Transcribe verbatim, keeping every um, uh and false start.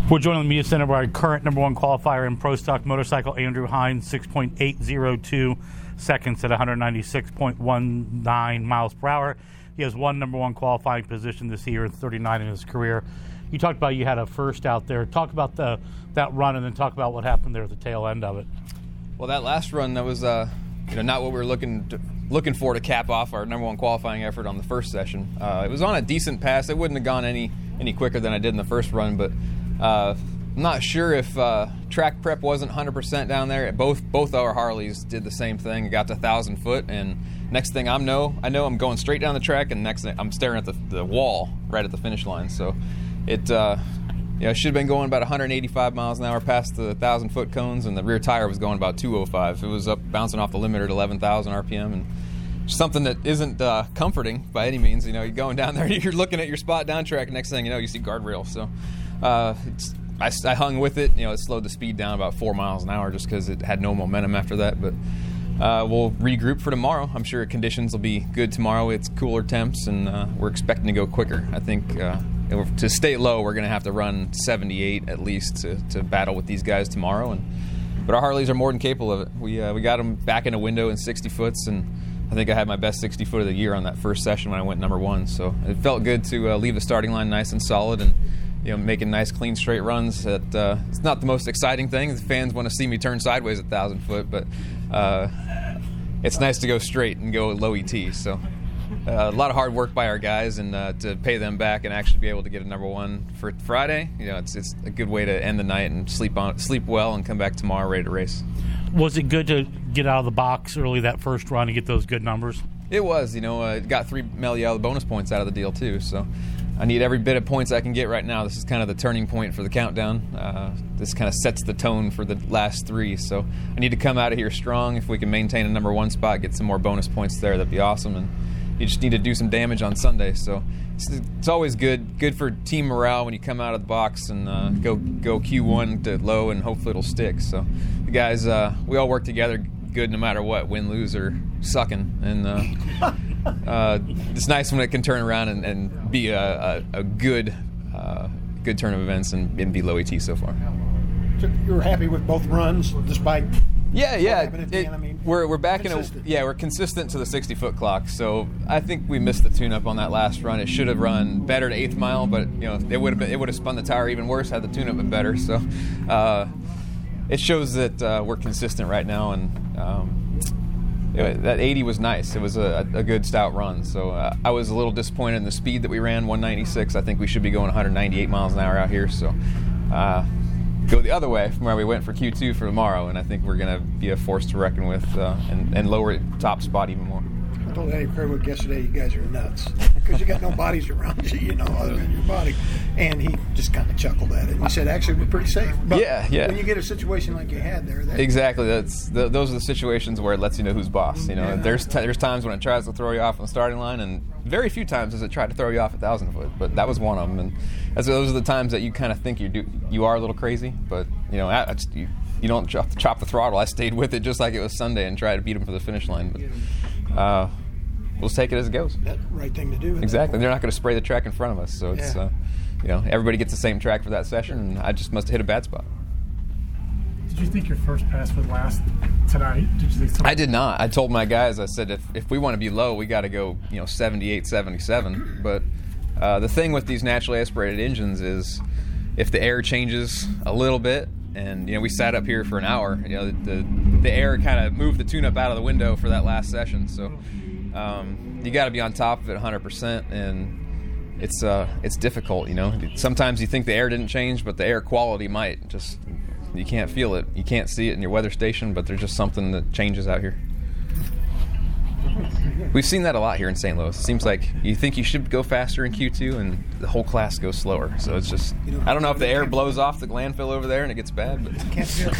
We're joined in the media center by our current number one qualifier in Pro Stock Motorcycle, Andrew Hines, six point eight oh two seconds at one ninety-six point one nine miles per hour. He has one number one qualifying position this year and thirty-nine in his career. You talked about you had a first out there. Talk about the that run and then talk about what happened there at the tail end of it. Well, that last run, that was uh, you know not what we were looking to, looking for to cap off our number one qualifying effort on the first session. Uh, it was on a decent pass. It wouldn't have gone any any quicker than I did in the first run, but uh, I'm not sure if uh, track prep wasn't one hundred percent down there. Both both our Harleys did the same thing. Got to one thousand foot, and next thing I know, I know I'm going straight down the track, and next thing I'm staring at the, the wall right at the finish line. So it uh, you know, should have been going about one eighty-five miles an hour past the one thousand foot cones, and the rear tire was going about two oh five. It was up bouncing off the limiter at eleven thousand R P M, and something that isn't uh, comforting by any means. You know, you're going down there, you're looking at your spot down track, and next thing you know, you see guardrails. So uh, it's, I, I hung with it. You know, it slowed the speed down about four miles an hour just because it had no momentum after that. But uh, we'll regroup for tomorrow. I'm sure conditions will be good tomorrow. It's cooler temps, and uh, we're expecting to go quicker. I think uh, to stay low, we're going to have to run seventy-eight at least to, to battle with these guys tomorrow. And but our Harleys are more than capable of it. We uh, we got them back in a window in sixty foots, and I think I had my best sixty foot of the year on that first session when I went number one. So it felt good to uh, leave the starting line nice and solid, and you know, making nice, clean, straight runs. That uh, it's not the most exciting thing. The fans want to see me turn sideways at one thousand foot, but uh, it's nice to go straight and go low E T. So uh, a lot of hard work by our guys, and uh, to pay them back and actually be able to get a number one for Friday, you know, it's it's a good way to end the night and sleep on sleep well and come back tomorrow ready to race. Was it good to get out of the box early that first run and get those good numbers? It was. You know, uh, got three Meliel bonus points out of the deal too. So I need every bit of points I can get right now. This is kind of the turning point for the countdown. Uh, this kind of sets the tone for the last three. So I need to come out of here strong. If we can maintain a number one spot, get some more bonus points there, that'd be awesome. And you just need to do some damage on Sunday. So it's, it's always good, good for team morale when you come out of the box and uh, go go Q one to low, and hopefully it'll stick. So the guys, uh, we all work together good no matter what, win, lose, or sucking. And uh, uh, it's nice when it can turn around and, and be a, a, a good uh, good turn of events and, and be low E T so far. So you were happy with both runs despite yeah yeah it, it, I mean, we're we're back consistent. in a yeah we're consistent to the sixty foot clock. So I think we missed the tune up on that last run. It should have run better to eighth mile, but you know it would have been, it would have spun the tire even worse had the tune up been better. So uh, it shows that uh, we're consistent right now, and um, it, that eighty was nice. It was a, a good stout run. So uh, I was a little disappointed in the speed that we ran, one ninety-six. I think we should be going one ninety-eight miles an hour out here. So uh, go the other way from where we went for Q two for tomorrow, and I think we're going to be a force to reckon with uh, and, and lower top spot even more. I told Eddie Kerwood yesterday, you guys are nuts because you got no bodies around you, you know, other than your body. And he just kind of chuckled at it. And he said, actually, we're pretty safe. But yeah, yeah. when you get a situation like you had there. That exactly. That's the, those are the situations where it lets you know who's boss. You know, yeah. there's t- there's times when it tries to throw you off on the starting line, and very few times does it try to throw you off a thousand foot. But that was one of them. And as those are the times that you kind of think you do you are a little crazy. But you know, I, I just, you you don't chop, chop the throttle. I stayed with it just like it was Sunday and tried to beat him for the finish line. But uh, we'll take it as it goes. That's the right thing to do. Exactly. They're not going to spray the track in front of us, so it's yeah. uh, you know, everybody gets the same track for that session, and I just must have hit a bad spot. Did you think your first pass would last tonight? Did you think I did not. I told my guys, I said, if if we want to be low, we got to go, you know, seventy-eight, seventy-seven. But uh, the thing with these naturally aspirated engines is, if the air changes a little bit, and you know, we sat up here for an hour, you know, the the, the air kind of moved the tune-up out of the window for that last session. So um, you got to be on top of it one hundred percent, and it's uh it's difficult. You know, sometimes you think the air didn't change, but the air quality might. Just you can't feel it, you can't see it in your weather station, but there's just something that changes out here. We've seen that a lot here in Saint Louis. It seems like you think you should go faster in Q two, and the whole class goes slower. So it's just, I don't know if the air blows off the landfill over there and it gets bad, but